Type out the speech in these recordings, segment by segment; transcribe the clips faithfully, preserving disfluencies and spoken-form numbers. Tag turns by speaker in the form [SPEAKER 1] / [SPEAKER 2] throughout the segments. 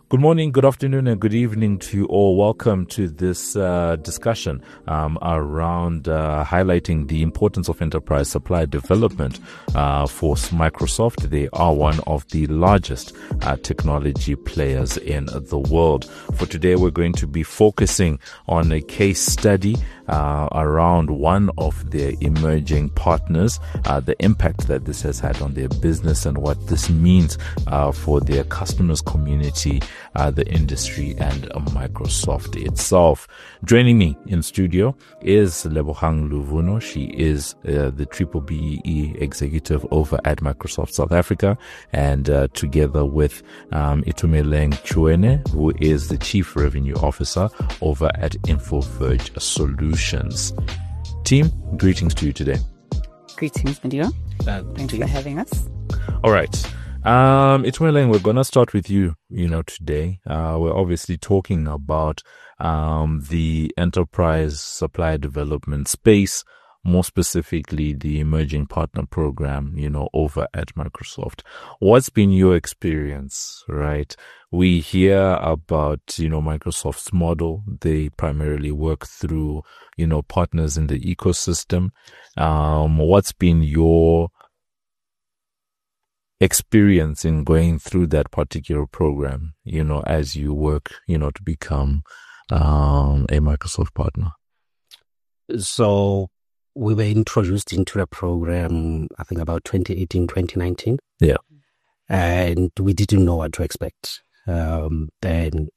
[SPEAKER 1] Good morning, good afternoon, and good evening to you all. Welcome to this uh, discussion um, around uh, highlighting the importance of enterprise supply development uh, for Microsoft. They are one of the largest uh, technology players in the world. For today, we're going to be focusing on a case study uh, around one of their emerging partners, uh, the impact that this has had on their business and what this means uh, for their customers, community, Uh, the industry, and uh, Microsoft itself. Joining me in studio is Lebohang Luvuno. She is uh, the Triple B E executive over at Microsoft South Africa, and uh, together with um, Itumeleng Chuene, who is the Chief Revenue Officer over at InfoVerge Solutions. Team, greetings to you today.
[SPEAKER 2] Greetings, Nadio. Uh, Thanks for having us.
[SPEAKER 1] All right. Um, Itumeleng, we're going to start with you, you know, today. Uh, we're obviously talking about, um, the enterprise supply development space, more specifically the emerging partner program, you know, over at Microsoft. What's been your experience, right? We hear about, you know, Microsoft's model. They primarily work through, you know, partners in the ecosystem. Um, what's been your experience in going through that particular program, you know, as you work, you know, to become um, a Microsoft partner?
[SPEAKER 3] So we were introduced into the program, I think about twenty eighteen, twenty nineteen.
[SPEAKER 1] Yeah.
[SPEAKER 3] And we didn't know what to expect. Um, and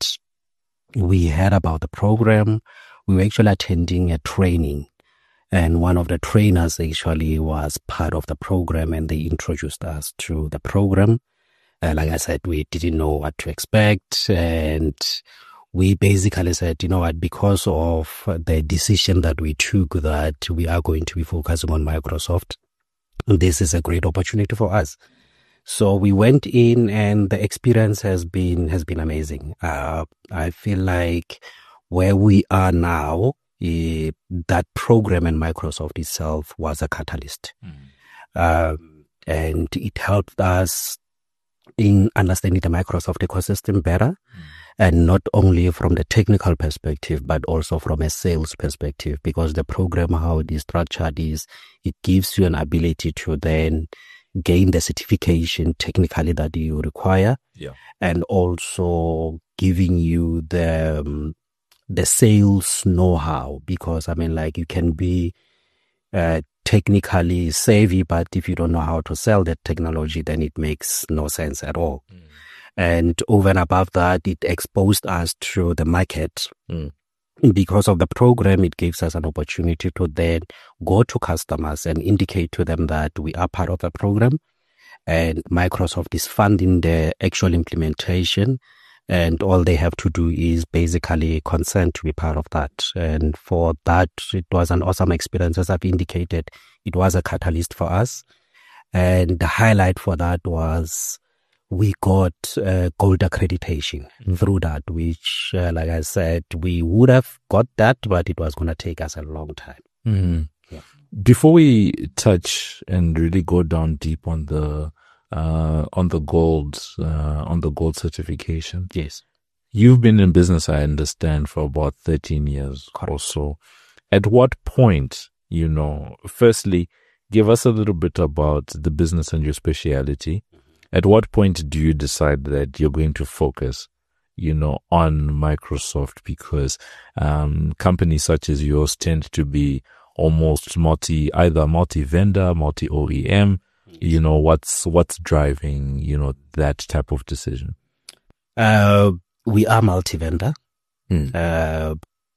[SPEAKER 3] we heard about the program. We were actually attending a training. And one of the trainers actually was part of the program, and they introduced us to the program. Uh, like I said, we didn't know what to expect. And we basically said, you know what, because of the decision that we took that we are going to be focusing on Microsoft, this is a great opportunity for us. So we went in, and the experience has been, has been amazing. Uh, I feel like where we are now, Uh, that program and Microsoft itself was a catalyst. Mm. Um, and it helped us in understanding the Microsoft ecosystem better, mm. and not only from the technical perspective, but also from a sales perspective, because the program, how it is structured is, it gives you an ability to then gain the certification technically that you require,
[SPEAKER 1] yeah.
[SPEAKER 3] and also giving you the um, the sales know-how, because I mean, like, you can be uh, technically savvy, but if you don't know how to sell that technology, then it makes no sense at all. Mm. And over and above that, it exposed us to the market. Mm. Because of the program, it gives us an opportunity to then go to customers and indicate to them that we are part of the program, and Microsoft is funding the actual implementation. And all they have to do is basically consent to be part of that. And for that, it was an awesome experience. As I've indicated, it was a catalyst for us. And the highlight for that was we got uh, gold accreditation mm-hmm. through that, which, uh, like I said, we would have got that, but it was going to take us a long time.
[SPEAKER 1] Mm-hmm. Yeah. Before we touch and really go down deep on the Uh, on the gold, uh, on the gold certification.
[SPEAKER 3] Yes.
[SPEAKER 1] You've been in business, I understand, for about thirteen years Correct. Or so. At what point, you know, firstly, give us a little bit about the business and your speciality. Mm-hmm. At what point do you decide that you're going to focus, you know, on Microsoft? Because, um, companies such as yours tend to be almost multi, either multi-vendor, multi-O E M. You know, what's what's driving, you know, that type of decision?
[SPEAKER 3] Uh, we are multi-vendor. Mm. Uh,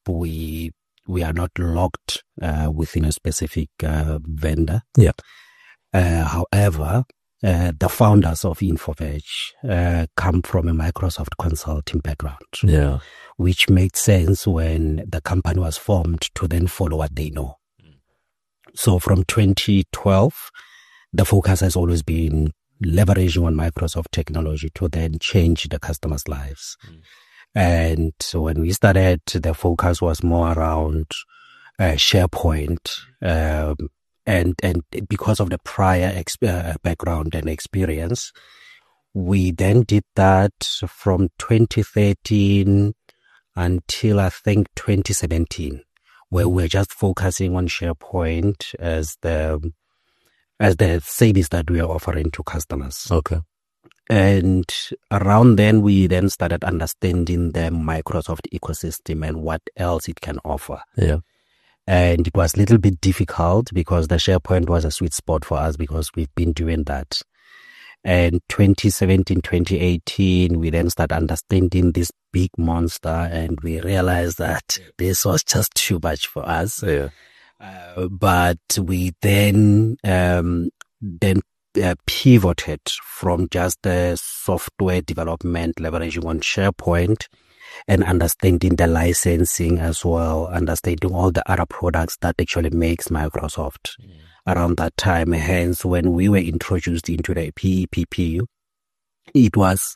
[SPEAKER 3] we we are not locked uh, within a specific uh, vendor.
[SPEAKER 1] Yeah.
[SPEAKER 3] Uh, however, uh, the founders of InfoVerge uh, come from a Microsoft consulting background.
[SPEAKER 1] Yeah.
[SPEAKER 3] Which made sense when the company was formed to then follow what they know. Mm. So from twenty twelve, the focus has always been leveraging on Microsoft technology to then change the customers' lives. Mm. And so when we started, the focus was more around uh, SharePoint. Um, and, and because of the prior exp- uh, background and experience, we then did that from twenty thirteen until I think twenty seventeen, where we're just focusing on SharePoint as the as the service that we are offering to customers.
[SPEAKER 1] Okay.
[SPEAKER 3] And around then, we then started understanding the Microsoft ecosystem and what else it can offer.
[SPEAKER 1] Yeah.
[SPEAKER 3] And it was a little bit difficult because the SharePoint was a sweet spot for us because we've been doing that. And twenty seventeen, twenty eighteen, we then started understanding this big monster and we realized that this was just too much for us.
[SPEAKER 1] Yeah.
[SPEAKER 3] Uh, but we then, um, then Uh, pivoted from just the software development, leveraging on SharePoint and understanding the licensing as well, understanding all the other products that actually makes Microsoft mm. around that time. Hence, when we were introduced into the P P P, it was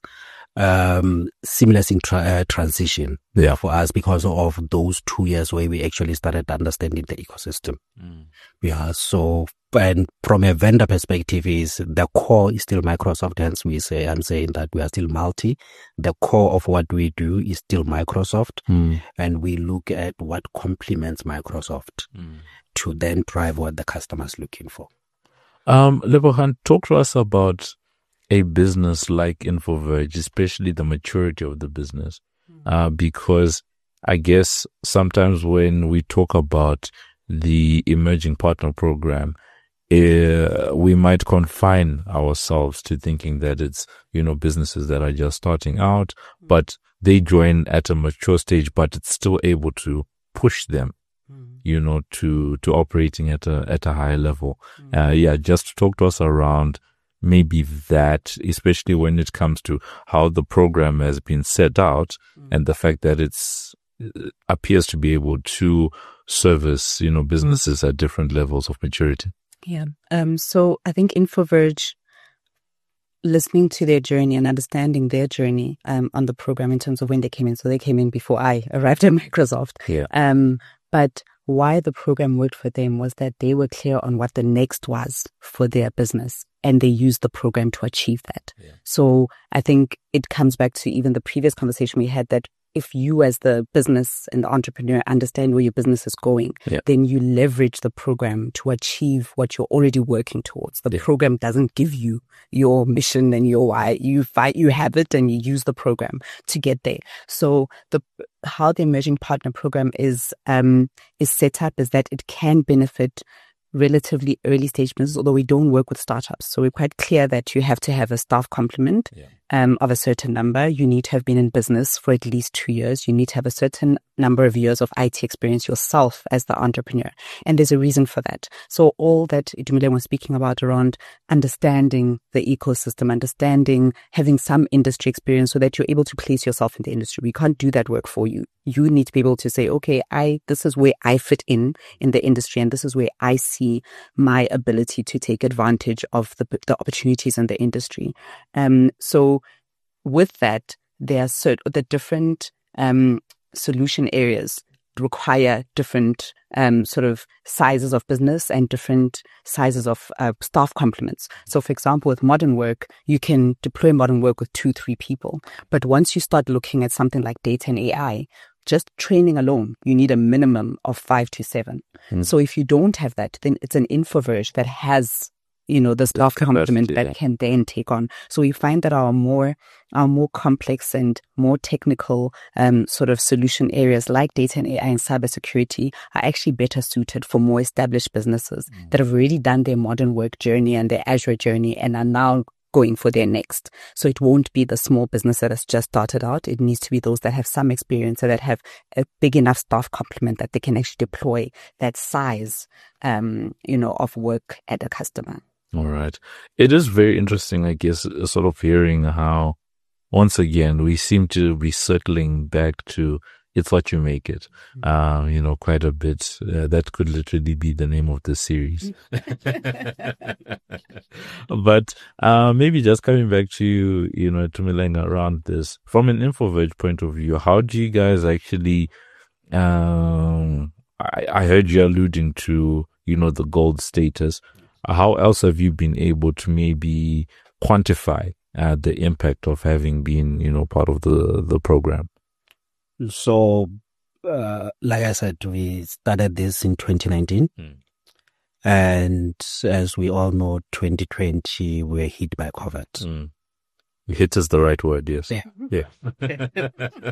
[SPEAKER 3] um, seamless in tra- uh, transition
[SPEAKER 1] yeah.
[SPEAKER 3] for us because of those two years where we actually started understanding the ecosystem. Mm. Yeah, so and from a vendor perspective is the core is still Microsoft. Hence we say, I'm saying that we are still multi. The core of what we do is still Microsoft. Mm. And we look at what complements Microsoft mm. to then drive what the customer is looking for.
[SPEAKER 1] Um, Lebogang, talk to us about a business like InfoVerge, especially the maturity of the business. Mm. Uh, because I guess sometimes when we talk about the emerging partner program, Uh, we might confine ourselves to thinking that it's, you know, businesses that are just starting out, but they join at a mature stage, but it's still able to push them, mm. you know, to, to operating at a, at a higher level. Mm. Uh, yeah, just talk to us around maybe that, especially when it comes to how the program has been set out mm. and the fact that it's, it appears to be able to service, you know, businesses at different levels of maturity.
[SPEAKER 2] Yeah. Um, so I think InfoVerge, listening to their journey and understanding their journey um, on the program in terms of when they came in. So they came in before I arrived at Microsoft.
[SPEAKER 1] Yeah.
[SPEAKER 2] Um, but why the program worked for them was that they were clear on what the next was for their business. And they used the program to achieve that. Yeah. So I think it comes back to even the previous conversation we had that if you as the business and the entrepreneur understand where your business is going, yeah. then you leverage the program to achieve what you're already working towards. The yeah. program doesn't give you your mission and your why. You fight, you have it and you use the program to get there. So the how the emerging partner program is um is set up is that it can benefit relatively early stage business, although we don't work with startups. So we're quite clear that you have to have a staff complement yeah. um, of a certain number. You need to have been in business for at least two years. You need to have a certain number of years of I T experience yourself as the entrepreneur. And there's a reason for that. So all that Itumeleng was speaking about around understanding the ecosystem, understanding, having some industry experience so that you're able to place yourself in the industry. We can't do that work for you. You need to be able to say, okay, I, this is where I fit in, in the industry. And this is where I see my ability to take advantage of the, the opportunities in the industry. Um, so with that, there are certain, the different, um, solution areas require different um, sort of sizes of business and different sizes of uh, staff complements. So, for example, with modern work, you can deploy modern work with two, three people. But once you start looking at something like data and A I, just training alone, you need a minimum of five to seven. Mm. So if you don't have that, then it's an InfoVerge that has, you know, the staff complement that can then take on. So we find that our more, our more complex and more technical um, sort of solution areas like data and A I and cybersecurity are actually better suited for more established businesses mm. that have already done their modern work journey and their Azure journey and are now going for their next. So it won't be the small business that has just started out. It needs to be those that have some experience and that have a big enough staff complement that they can actually deploy that size, um, you know, of work at a customer.
[SPEAKER 1] All right. It is very interesting, I guess, sort of hearing how, once again, we seem to be circling back to it's what you make it, uh, you know, quite a bit. Uh, that could literally be the name of the series. But uh, maybe just coming back to you, you know, Itumeleng, around this, from an InfoVerge point of view, how do you guys actually, um, I, I heard you alluding to, you know, the gold status. How else have you been able to maybe quantify at the impact of having been, you know, part of the, the program?
[SPEAKER 3] So, uh, like I said, we started this in twenty nineteen. Mm. And as we all know, twenty twenty, we were hit by COVID.
[SPEAKER 1] Mm. Hit is the right word, yes.
[SPEAKER 3] Yeah.
[SPEAKER 1] Yeah.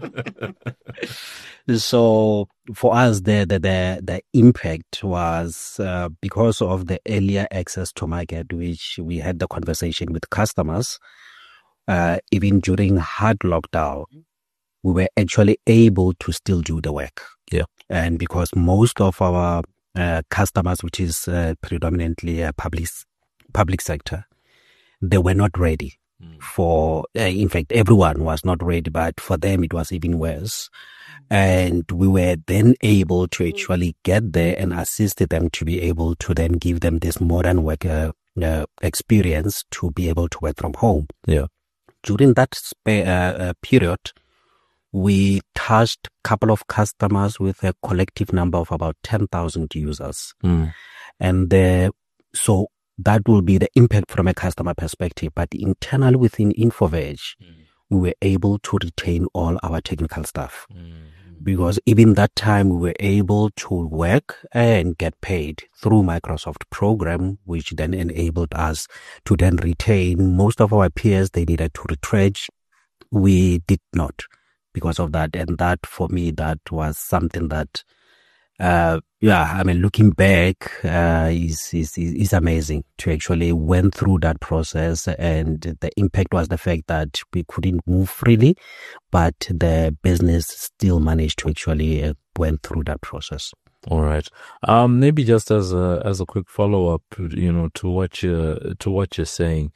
[SPEAKER 3] So for us, the, the, the, the impact was uh, because of the earlier access to market, which we had the conversation with customers, uh, even during hard lockdown, we were actually able to still do the work.
[SPEAKER 1] Yeah.
[SPEAKER 3] And because most of our uh, customers, which is uh, predominantly a public, public sector, they were not ready. For uh, in fact, everyone was not ready, but for them it was even worse. And we were then able to actually get there and assist them to be able to then give them this modern work uh, uh, experience to be able to work from home.
[SPEAKER 1] Yeah.
[SPEAKER 3] During that sp- uh, uh, period, we touched a couple of customers with a collective number of about ten thousand users.
[SPEAKER 1] Mm.
[SPEAKER 3] And uh, so that will be the impact from a customer perspective. But internally within InfoVeg, mm. we were able to retain all our technical staff. Mm. Because even that time we were able to work and get paid through Microsoft program, which then enabled us to then retain most of our peers. They needed to retrench. We did not because of that. And that for me, that was something that Uh, yeah, I mean, looking back, uh, is, is, is amazing to actually went through that process, and the impact was the fact that we couldn't move freely, but the business still managed to actually uh, went through that process.
[SPEAKER 1] All right. Um, maybe just as a, as a quick follow up, you know, to what you to what you're saying,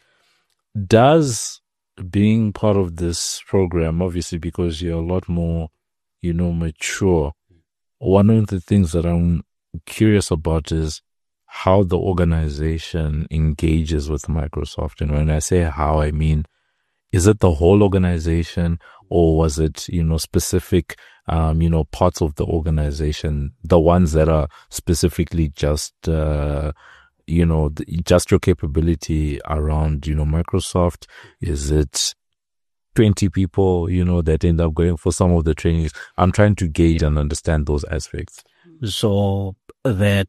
[SPEAKER 1] does being part of this program, obviously, because you're a lot more, you know, mature, one of the things that I'm curious about is how the organization engages with Microsoft. And when I say how, I mean, is it the whole organization, or was it, you know, specific, um, you know, parts of the organization, the ones that are specifically just, uh, you know, just your capability around, you know, Microsoft? Is it twenty people, you know, that end up going for some of the trainings? I'm trying to gauge and understand those aspects.
[SPEAKER 3] So the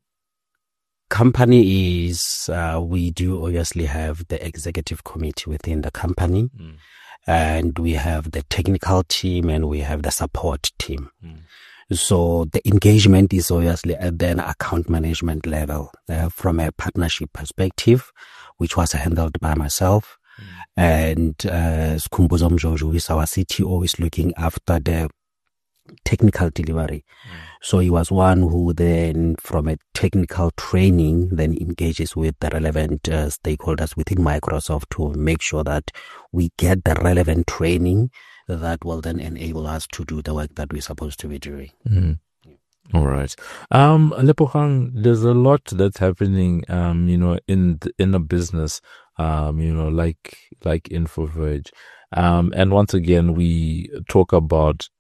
[SPEAKER 3] company is, uh, we do obviously have the executive committee within the company, mm. and we have the technical team, and we have the support team. Mm. So the engagement is obviously at the account management level, uh, from a partnership perspective, which was handled by myself. And uh, Skhumbuzo Mjojo, who is our C T O, is looking after the technical delivery. Mm. So he was one who then, from a technical training, then engages with the relevant uh, stakeholders within Microsoft to make sure that we get the relevant training that will then enable us to do the work that we're supposed to be doing.
[SPEAKER 1] Mm. All right. Um, Lebogang, there's a lot that's happening, um, you know, in the, in a business, um, you know, like, like InfoVeg. Um, and once again, we talk about,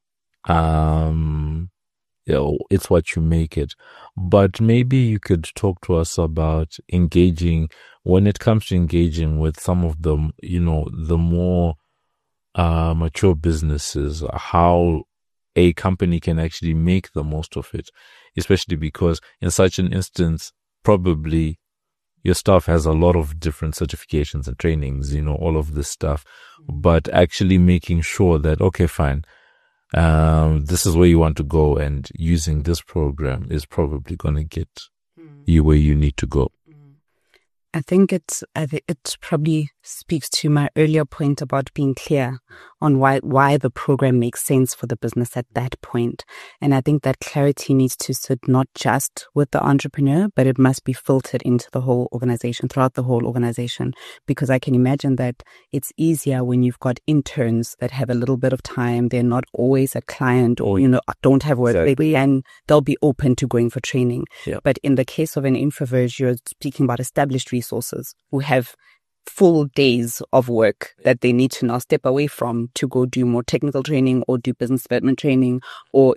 [SPEAKER 1] um, you know, it's what you make it. But maybe you could talk to us about engaging, when it comes to engaging with some of the, you know, the more, uh, mature businesses, how a company can actually make the most of it, especially because in such an instance, probably your staff has a lot of different certifications and trainings, you know, all of this stuff, but actually making sure that, okay, fine, um, this is where you want to go, and using this program is probably going to get you where you need to go.
[SPEAKER 2] I think it's, I think it probably speaks to my earlier point about being clear on why, why the program makes sense for the business at that point. And I think that clarity needs to sit not just with the entrepreneur, but it must be filtered into the whole organization, throughout the whole organization. Because I can imagine that it's easier when you've got interns that have a little bit of time. They're not always a client, or, you know, don't have work, exactly. And they'll be open to going for training.
[SPEAKER 1] Yeah.
[SPEAKER 2] But in the case of an InfoVeg, you're speaking about established resources who have full days of work that they need to now step away from to go do more technical training or do business development training, or, you know,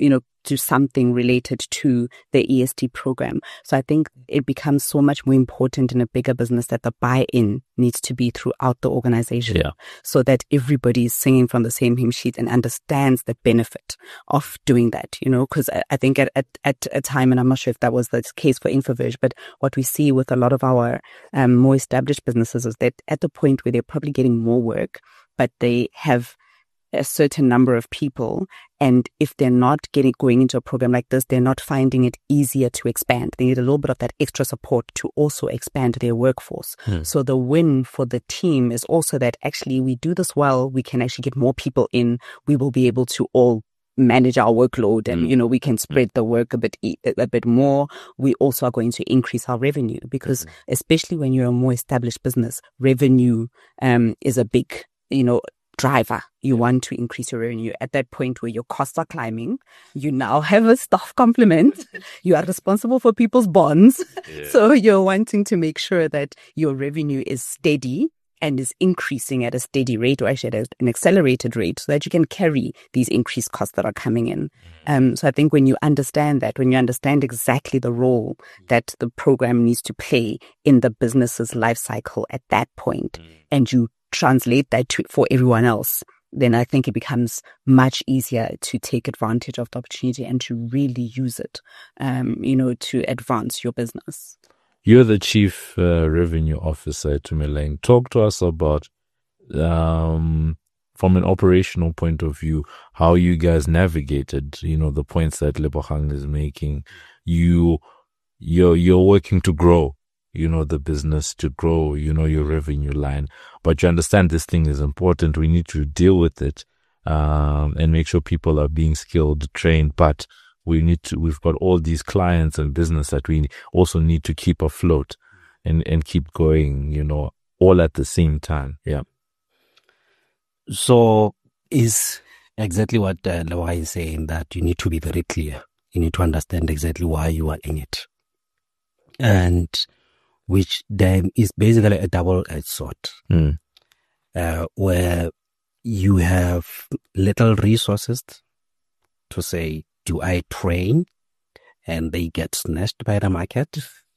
[SPEAKER 2] do something related to the E S T program. So I think it becomes so much more important in a bigger business that the buy-in needs to be throughout the organization,
[SPEAKER 1] yeah.
[SPEAKER 2] so that everybody is singing from the same hymn sheet and understands the benefit of doing that, you know, because I, I think at, at, at a time, and I'm not sure if that was the case for InfoVerge, but what we see with a lot of our um, more established businesses is that at the point where they're probably getting more work, but they have a certain number of people, and if they're not getting going into a program like this, they're not finding it easier to expand. They need a little bit of that extra support to also expand their workforce. Hmm. So the win for the team is also that actually we do this well, we can actually get more people in, we will be able to all manage our workload, and, mm. you know, we can spread the work a bit, a bit more. We also are going to increase our revenue, because mm-hmm. especially when you're a more established business, revenue um, is a big, you know, driver. You want to increase your revenue at that point where your costs are climbing. You now have a staff complement. You are responsible for people's bonds. Yeah. So you're wanting to make sure that your revenue is steady and is increasing at a steady rate, or actually at an accelerated rate, so that you can carry these increased costs that are coming in. Um, so I think when you understand that, when you understand exactly the role that the program needs to play in the business's life cycle at that point, and you translate that to for everyone else, then I think it becomes much easier to take advantage of the opportunity and to really use it, um, you know, to advance your business.
[SPEAKER 1] You're the Chief uh, Revenue Officer at Tumeleng. Talk to us about, um, from an operational point of view, how you guys navigated, you know, the points that Lebogang is making. You, you're, you're working to grow, you know, the business, to grow, you know, your revenue line. But you understand this thing is important. We need to deal with it, um, and make sure people are being skilled, trained, but we need to, we've got all these clients and business that we also need to keep afloat and, and keep going, you know, all at the same time. Yeah.
[SPEAKER 3] So is exactly what uh, Lebogang is saying, that you need to be very clear. You need to understand exactly why you are in it. And which then is basically a double-edged sword, mm. uh, where you have little resources to say, do I train and they get snatched by the market?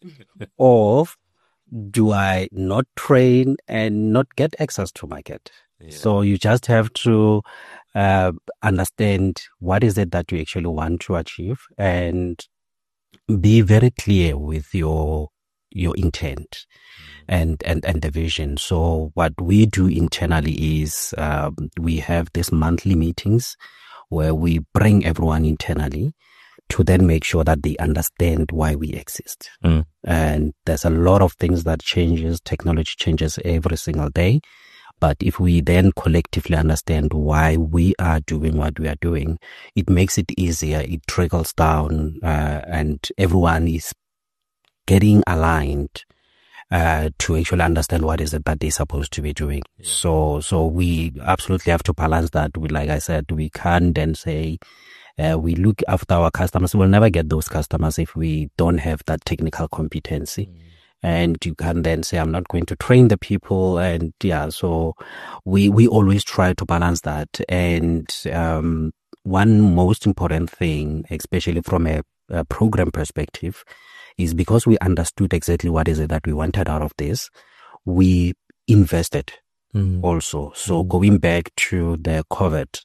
[SPEAKER 3] Or do I not train and not get access to market? Yeah. So you just have to uh, understand what is it that you actually want to achieve, and be very clear with your your intent and, and, and the vision. So what we do internally is um, we have these monthly meetings where we bring everyone internally to then make sure that they understand why we exist. Mm. And there's a lot of things that changes, technology changes every single day. But if we then collectively understand why we are doing what we are doing, it makes it easier. It trickles down, uh, and everyone is getting aligned uh, to actually understand what is it that they're supposed to be doing. Yeah. So, so we absolutely have to balance that. We, like I said, we can't then say uh, we look after our customers. We'll never get those customers if we don't have that technical competency. Mm. And you can then say, I'm not going to train the people. And yeah, so we, we always try to balance that. And um, one most important thing, especially from a, a program perspective, is because we understood exactly what is it that we wanted out of this, we invested mm. also. So mm. going back to the COVID,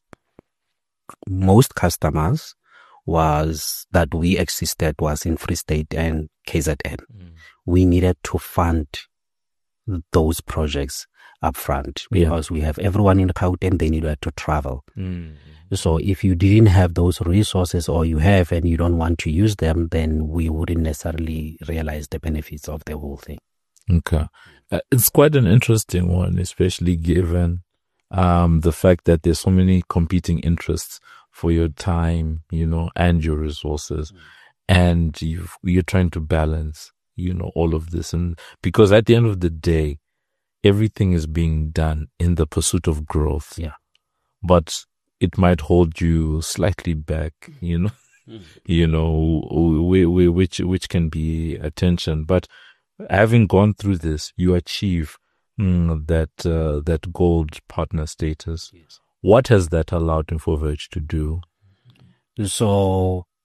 [SPEAKER 3] most customers was that we existed was in Free State and K Z N. Mm. We needed to fund those projects upfront because yeah. we have everyone in Gauteng, they needed to travel. Mm. So if you didn't have those resources, or you have and you don't want to use them, then we wouldn't necessarily realize the benefits of the whole thing.
[SPEAKER 1] Okay. Uh, it's quite an interesting one, especially given um, the fact that there's so many competing interests for your time, you know, and your resources. Mm. And you've, you're trying to balance, you know, all of this. And because at the end of the day, everything is being done in the pursuit of growth.
[SPEAKER 3] Yeah.
[SPEAKER 1] But it might hold you slightly back, you know, mm. you know, we, we, which, which can be attention. But having gone through this, you achieve mm, that, uh, that gold partner status. Yes. What has that allowed InfoVerge to do?
[SPEAKER 3] So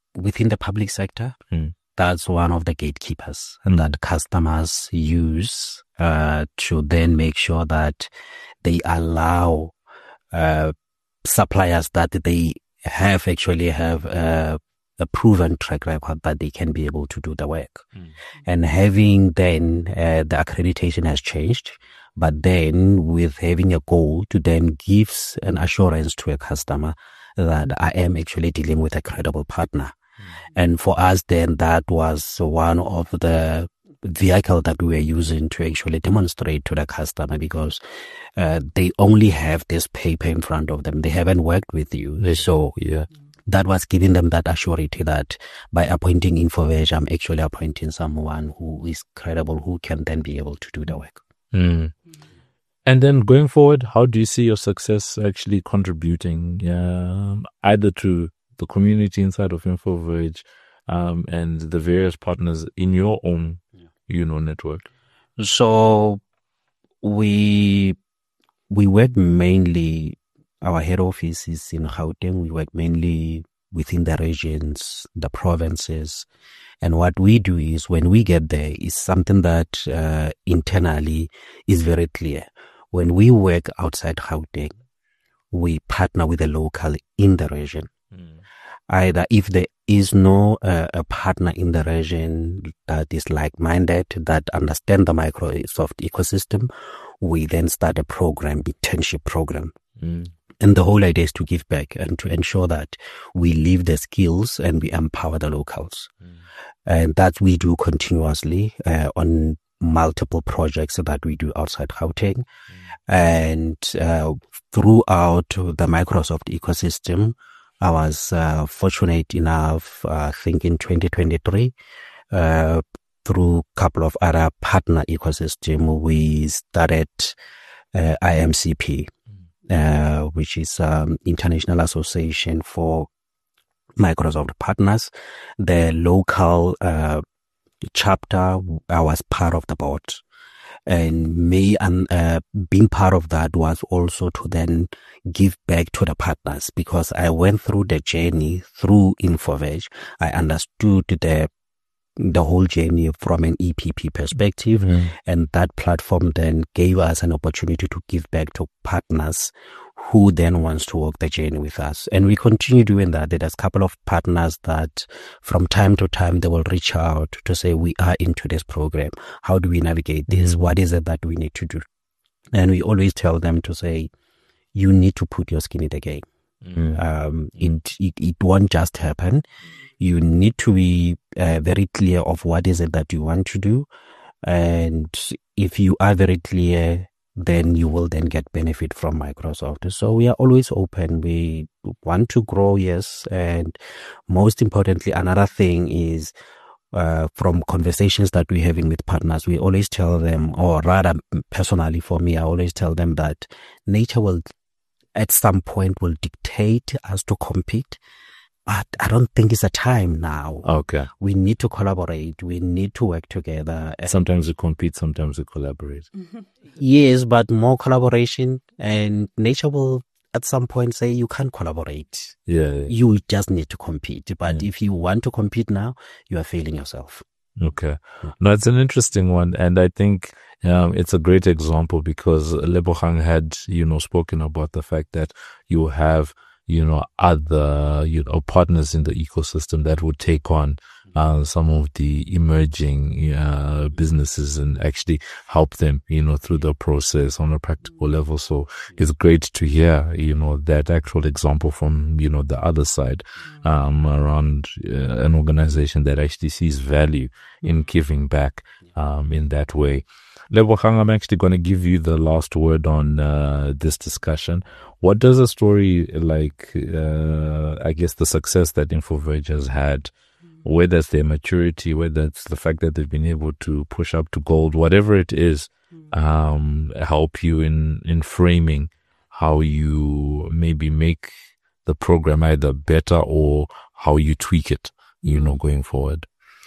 [SPEAKER 3] within the public sector,
[SPEAKER 1] mm.
[SPEAKER 3] that's one of the gatekeepers and that customers use uh, to then make sure that they allow uh, suppliers that they have actually have a, a proven track record that they can be able to do the work. Mm. And having then uh, the accreditation has changed, but then with having a goal to then gives an assurance to a customer that I am actually dealing with a credible partner. Mm. And for us then that was one of the vehicle that we were using to actually demonstrate to the customer, because uh, they only have this paper in front of them. They haven't worked with you. So yeah, that was giving them that assurity that by appointing InfoVeg, I'm actually appointing someone who is credible, who can then be able to do the work.
[SPEAKER 1] Mm. And then going forward, how do you see your success actually contributing um, either to the community inside of InfoVeg um, and the various partners in your own, you know, network?
[SPEAKER 3] So we we work mainly, our head office is in Gauteng. We work mainly within the regions, the provinces. And what we do is when we get there is something that uh, internally is very clear. When we work outside Gauteng, we partner with a local in the region. Mm. Either if there is no uh, a partner in the region that is like-minded, that understand the Microsoft ecosystem, we then start a program, internship program. Mm. And the whole idea is to give back and to ensure that we leave the skills and we empower the locals. Mm. And that we do continuously uh, on multiple projects that we do outside Gauteng. Mm. And uh, throughout the Microsoft ecosystem, I was uh, fortunate enough, uh, I think in twenty twenty-three, uh, through a couple of other partner ecosystem, we started uh, I M C P, uh, which is um, International Association for Microsoft Partners. The local uh, chapter, I was part of the board. And me and uh, being part of that was also to then give back to the partners, because I went through the journey through InfoVeg. I understood the the whole journey from an E P P perspective, mm. and that platform then gave us an opportunity to give back to partners who then wants to walk the journey with us. And we continue doing that. There's a couple of partners that from time to time, they will reach out to say, we are into this program. How do we navigate this? Mm-hmm. What is it that we need to do? And we always tell them to say, you need to put your skin in the game. Mm-hmm. Um, it, it, it won't just happen. You need to be uh, very clear of what is it that you want to do. And if you are very clear, then you will then get benefit from Microsoft. So we are always open. We want to grow, yes. And most importantly, another thing is uh, from conversations that we're having with partners, we always tell them, or rather personally for me, I always tell them that nature will at some point will dictate us to compete. But I don't think it's a time now.
[SPEAKER 1] Okay.
[SPEAKER 3] We need to collaborate. We need to work together.
[SPEAKER 1] Sometimes we compete, sometimes we collaborate.
[SPEAKER 3] Mm-hmm. Yes, but more collaboration, and nature will at some point say you can't collaborate.
[SPEAKER 1] Yeah. yeah.
[SPEAKER 3] You just need to compete. But
[SPEAKER 1] yeah.
[SPEAKER 3] if you want to compete now, you are failing yourself.
[SPEAKER 1] Okay. No, it's an interesting one. And I think um, it's a great example because Lebogang had, you know, spoken about the fact that you have, you know, other, you know, partners in the ecosystem that would take on uh, some of the emerging uh, businesses and actually help them, you know, through the process on a practical level. So it's great to hear, you know, that actual example from, you know, the other side um, around uh, an organization that actually sees value in giving back um, in that way. Lebogang, I'm actually going to give you the last word on uh, this discussion. What does a story like, uh, I guess, the success that InfoVeg has had, whether it's their maturity, whether it's the fact that they've been able to push up to gold, whatever it is, um, help you in, in framing how you maybe make the program either better or how you tweak it, you know, going forward?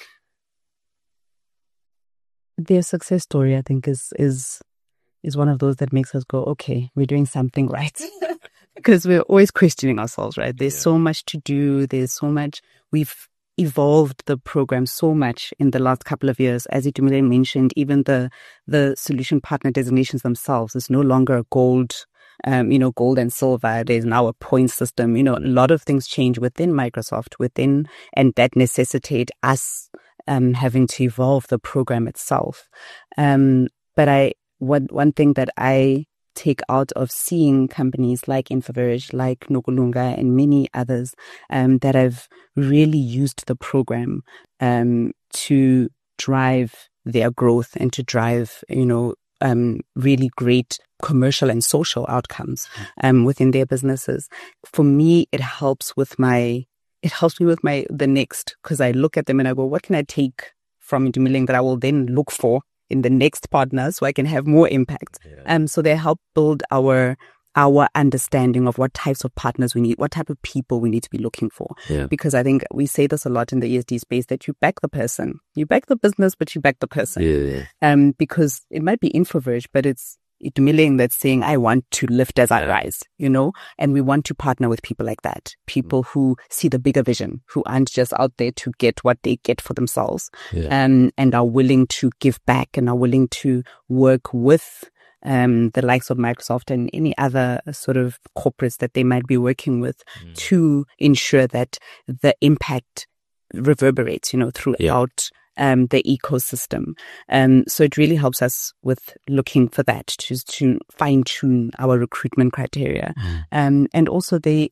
[SPEAKER 2] Their success story, I think, is is is one of those that makes us go, okay, we're doing something right. Because we're always questioning ourselves, right? There's yeah. so much to do. There's so much. We've evolved the program so much in the last couple of years. As Itumeleng mentioned, even the the solution partner designations themselves is no longer a gold, um, you know, gold and silver. There's now a point system. You know, a lot of things change within Microsoft, within, and that necessitate us um, having to evolve the program itself. Um, but I, one one thing that I take out of seeing companies like InfoVerge, like Nokulunga, and many others um, that have really used the program um, to drive their growth and to drive, you know, um, really great commercial and social outcomes um, within their businesses. For me, it helps with my, it helps me with my, the next, because I look at them and I go, what can I take from Itumeleng that I will then look for in the next partner so I can have more impact. Yeah. Um, so they help build our our understanding of what types of partners we need, what type of people we need to be looking for. Yeah. Because I think we say this a lot in the E S D space, that you back the person. You back the business, but you back the person. Yeah, yeah. Um, because it might be InfoVerge, but it's Itumeleng that's saying, I want to lift as I rise, you know, and we want to partner with people like that. People who see the bigger vision, who aren't just out there to get what they get for themselves, yeah. um, and are willing to give back and are willing to work with um, the likes of Microsoft and any other sort of corporates that they might be working with mm. to ensure that the impact reverberates, you know, throughout yeah. Um, the ecosystem. Um, so it really helps us with looking for that, to, to fine tune our recruitment criteria. Mm. Um, and also they,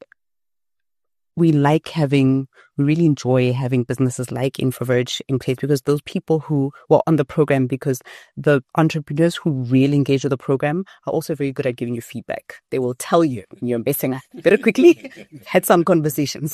[SPEAKER 2] we like having, we really enjoy having businesses like InfoVerge in place, because those people who were on the program, because the entrepreneurs who really engage with the program are also very good at giving you feedback. They will tell you when you're messing up very quickly. Had some conversations.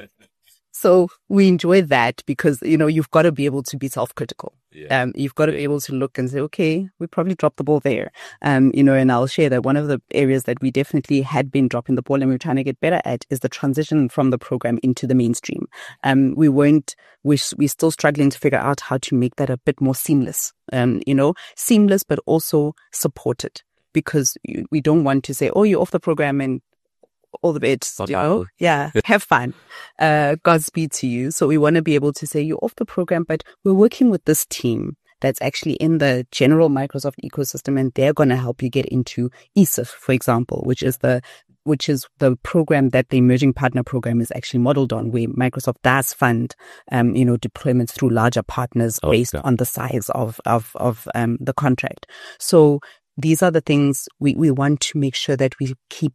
[SPEAKER 2] So we enjoy that because, you know, you've got to be able to be self-critical. Yeah. Um, you've got to be able to look and say, okay, we probably dropped the ball there. Um, you know, and I'll share that one of the areas that we definitely had been dropping the ball and we're trying to get better at is the transition from the program into the mainstream. Um, we weren't, we're, we're still struggling to figure out how to make that a bit more seamless, um, you know, seamless, but also supported, because we don't want to say, oh, you're off the program and all the bits, you know, yeah, have fun. Uh, Godspeed to you. So we want to be able to say you're off the program, but we're working with this team that's actually in the general Microsoft ecosystem, and they're going to help you get into E S I F, for example, which is the which is the program that the Emerging Partner Program is actually modeled on, where Microsoft does fund, um, you know, deployments through larger partners oh, based yeah. on the size of of of um, the contract. So these are the things we we want to make sure that we keep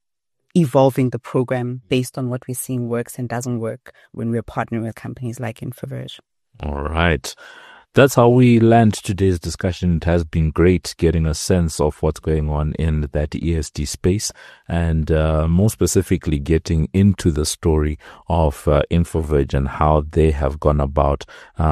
[SPEAKER 2] evolving the program based on what we're seeing works and doesn't work when we're partnering with companies like InfoVerge.
[SPEAKER 1] All right. That's how we land today's discussion. It has been great getting a sense of what's going on in that E S D space, and uh, more specifically getting into the story of uh, InfoVerge and how they have gone about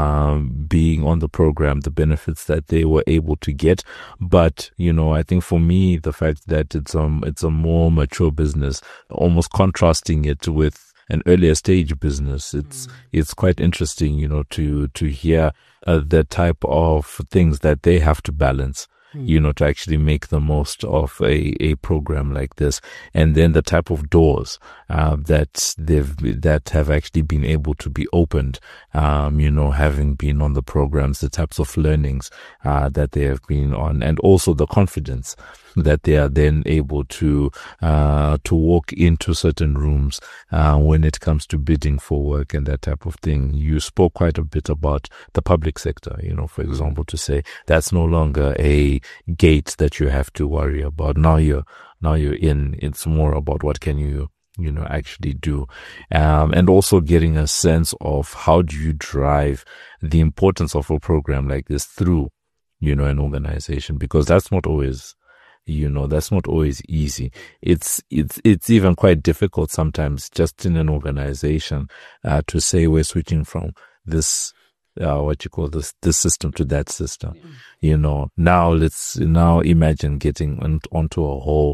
[SPEAKER 1] um, being on the program, the benefits that they were able to get. But, you know, I think for me, the fact that it's, um, it's a more mature business, almost contrasting it with an earlier stage business, it's mm. it's quite interesting, you know, to to hear uh, the type of things that they have to balance, mm. you know, to actually make the most of a, a program like this, and then the type of doors uh, that they've that have actually been able to be opened, um, you know, having been on the programs, the types of learnings uh, that they have been on, and also the confidence that they are then able to uh to walk into certain rooms uh when it comes to bidding for work and that type of thing. You spoke quite a bit about the public sector, you know, for example, to say that's no longer a gate that you have to worry about. Now you're now you're in. It's more about what can you you know actually do, um and also getting a sense of how do you drive the importance of a program like this through, you know, an organization, because that's not always You know, that's not always easy. It's, it's, it's even quite difficult sometimes just in an organization, uh, to say we're switching from this, uh, what you call this, this system to that system. Yeah. You know, now let's, now imagine getting on, onto a whole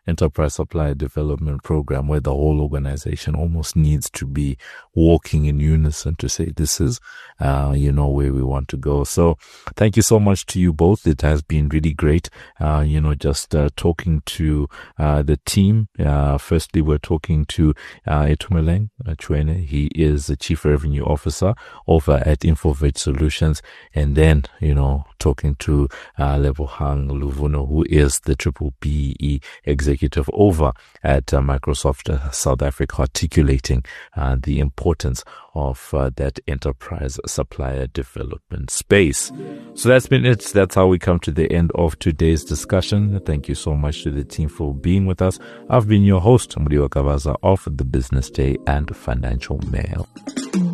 [SPEAKER 1] enterprise supplier development program where the whole organization almost needs to be walking in unison to say this is, uh, you know, where we want to go. So thank you so much to you both. It has been really great, uh, you know, just uh, talking to uh, the team. Uh, firstly, we're talking to uh, Itumeleng Chwene. He is the Chief Revenue Officer over at InfoVeg Solutions. And then, you know, talking to uh, Lebohang Luvuno, who is the Triple B E executive over at uh, Microsoft uh, South Africa, articulating uh, the importance of uh, that enterprise supplier development space. So that's been it. That's how we come to the end of today's discussion. Thank you so much to the team for being with us. I've been your host, Mudiwa Kavaza of the Business Day and Financial Mail.